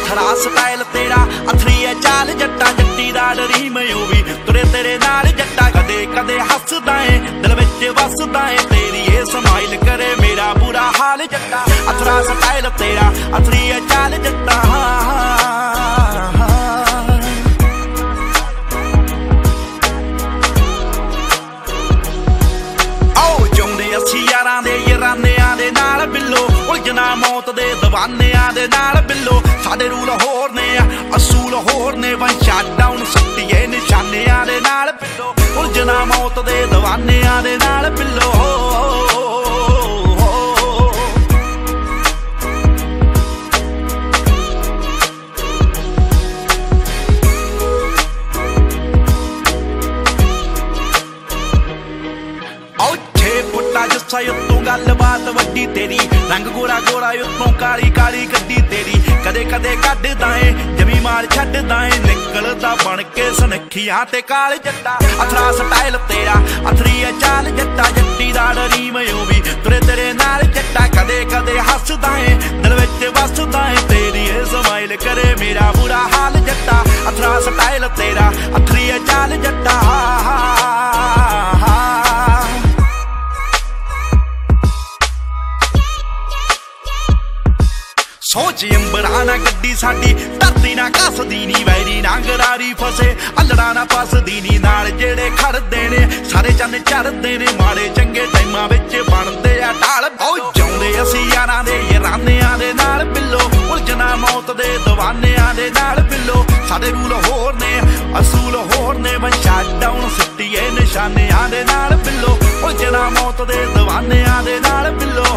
Aethra style ਤੇਰਾ ਅਥਰੀ ਐ ਚਾਲ ਜੱਟਾ ਜੱਟੀ ਦਾ ਡਰੀ ਮੈਂ ਵੀ ਤੁਰੇ ਤੇਰੇ ਨਾਲ ਜੱਟਾ ਕਦੇ ਕਦੇ ਹੱਸਦਾ ਏ ਦਿਲ ਵਿੱਚ ਵਸਦਾ ਏ ਤੇਰੀ ਇਹ ਸਮਾਈਲ ਕਰੇ ਮੇਰਾ ਬੁਰਾ ਹਾਲ ਜੱਟਾ ਅਥਰਾ ਸਟਾਈਲ ਤੇਰਾ ਅਥਰੀ ਐ ਚਾਲ ਜੱਟਾ ਯਾਰਾਂ ਦੇ ਯਾਰਾਨਿਆਂ ਦੇ ਨਾਲ ਬਿੱਲੋ ਉਲਝਣਾ ਮੌਤ ਦੇ ਦੀਵਾਨਿਆਂ ਦੇ ਨਾਲ ਬਿੱਲੋ ਸਾਡੇ ਰੂਲ ਹੋਰ ਨੇ ਅਸੂਲ ਹੋਰ ਨੇ ਵਨ ਸ਼ਟ ਡਾਊਨ ਸੱਟੀਏ ਨਿਸ਼ਾਨਿਆਂ ਦੇ ਨਾਲ ਬਿੱਲੋ ਉਲਝਣਾ ਮੌਤ ਦੇ ਦੀਵਾਨਿਆਂ ਦੇ ਨਾਲ ਬਿੱਲੋ ਜੱਸਾ ਉੱਤੋਂ ਗੱਲਬਾਤ ਵੱਡੀ ਤੇਰੀ ਰੰਗ ਗੋਰਾ ਗੋਰਾ ਉੱਤੋਂ ਕਾਲੀ ਕਾਲੀ ਗੱਡੀ ਤੇਰੀ ਕਦੇ ਕਦੇ ਕੱਢਦਾ ਏ ਜਮੀ ਮਾਰ ਛੱਡਦਾ ਏ ਨਿਕਲਦਾ ਬਣ ਕੇ ਸੁਨੱਖੀਆਂ ਤੇ ਕਾਲ ਜੱਟਾ ਅਥਰਾ ਸਟਾਈਲ ਤੇਰਾ ਅਥਰੀ ਐ ਚਾਲ ਜੱਟਾ ਜੱਟੀ ਦਾ ਡਰੀ ਮੈਂ ਵੀ ਤੁਰੇ ਤੇਰੇ ਨਾਲ ਜੱਟਾ ਕਦੇ ਕਦੇ ਹੱਸਦਾ ਏ ਦਿਲ ਵਿੱਚ ਵਸਦਾ ਏ ਤੇਰੀ ਇਹ ਸਮਾਈਲ ਕਰੇ ਮੇਰਾ ਬੁਰਾ ਹਾਲ ਜੱਟਾ ਅਥਰਾ ਸਟਾਈਲ ਤੇਰਾ ਅਥਰੀ ਐ ਚਾਲ ਜੱਟਾ ਸੋਚ ਅੰਬਰਾਂ ਨਾ ਗੱਡੀ ਸਾਡੀ ਧਰਤੀ ਨਾ ਕੱਸਦੀ ਨੀ ਵੈਰੀ ਨਾ ਗਰਾਰੀ ਫਸੇ ਅਲੜਾ ਨਾ ਫਸਦੀ ਨੀ ਨਾਲ ਜਿਹੜੇ ਖੜਦੇ ਨੇ ਸਾਰੇ ਚੰਨ ਚੜਦੇ ਨੇ ਮਾੜੇ ਚੰਗੇ ਟਾਈਮਾਂ ਵਿੱਚ ਬਣਦੇ ਆ ਢਾਲ ਬਹੁਤ ਜਾਉਂਦੇ ਅਸੀਂ ਯਾਰਾਂ ਦੇ ਯਾਰਾਨਿਆਂ ਦੇ ਨਾਲ ਬਿੱਲੋ ਉਲਝਣਾ ਮੌਤ ਦੇ ਦੀਵਾਨਿਆਂ ਦੇ ਨਾਲ ਬਿੱਲੋ ਸਾਡੇ ਰੂਲ ਹੋਰ ਨੇ ਅਸੂਲ ਹੋਰ ਨੇ ਵਨ ਸ਼ਟ ਡਾਊਨ ਸਿੱਟੀਏ ਨਿਸ਼ਾਨਿਆਂ ਦੇ ਨਾਲ ਬਿੱਲੋ ਉਲਝਣਾ ਮੌਤ ਦੇ ਦੀਵਾਨਿਆਂ ਦੇ ਨਾਲ ਬਿੱਲੋ